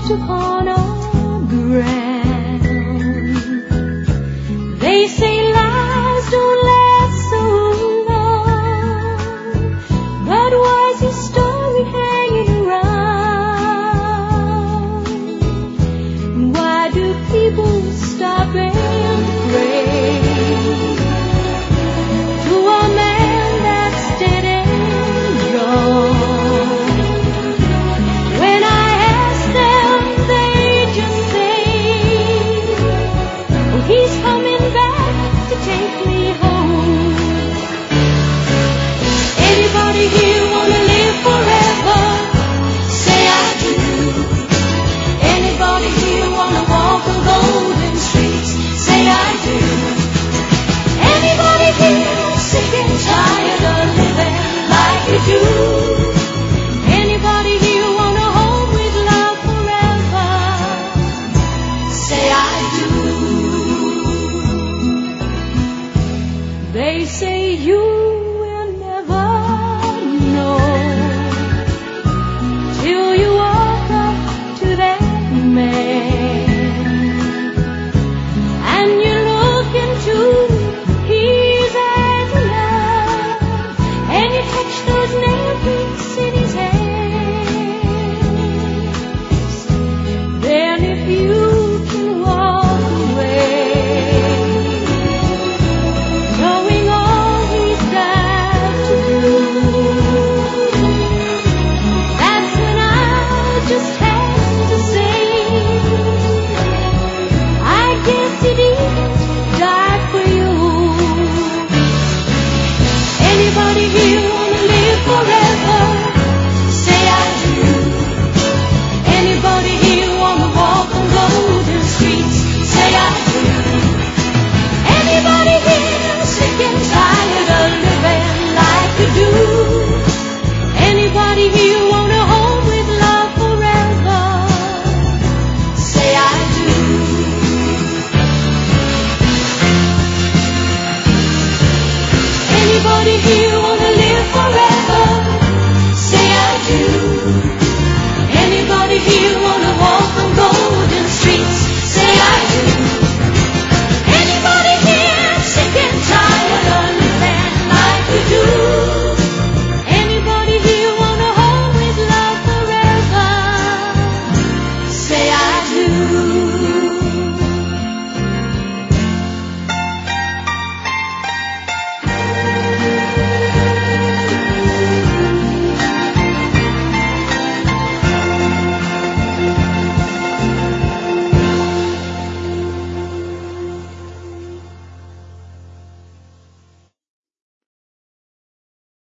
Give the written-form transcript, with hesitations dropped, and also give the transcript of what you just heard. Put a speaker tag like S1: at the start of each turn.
S1: soft upon our ground. They say lives don't last so long, but why's your story hanging around? Why do people stop and pray to a man that's dead and gone? When I ask them, they just say, oh, he's coming back to take me home. Anybody here wanna live forever? Say I do. Anybody here wanna walk on golden streets? Say I do. Anybody here sick and tired of living like you do? Anybody here want a home with love forever? Say I do. They say you will never know till you walk up to that man and you look into his eyes of love and you touch those nail prints in his hands. Then if you can walk away, knowing all he's got to do, that's when I just have to say, I guess he didn't die for you. Anybody here wanna live forever?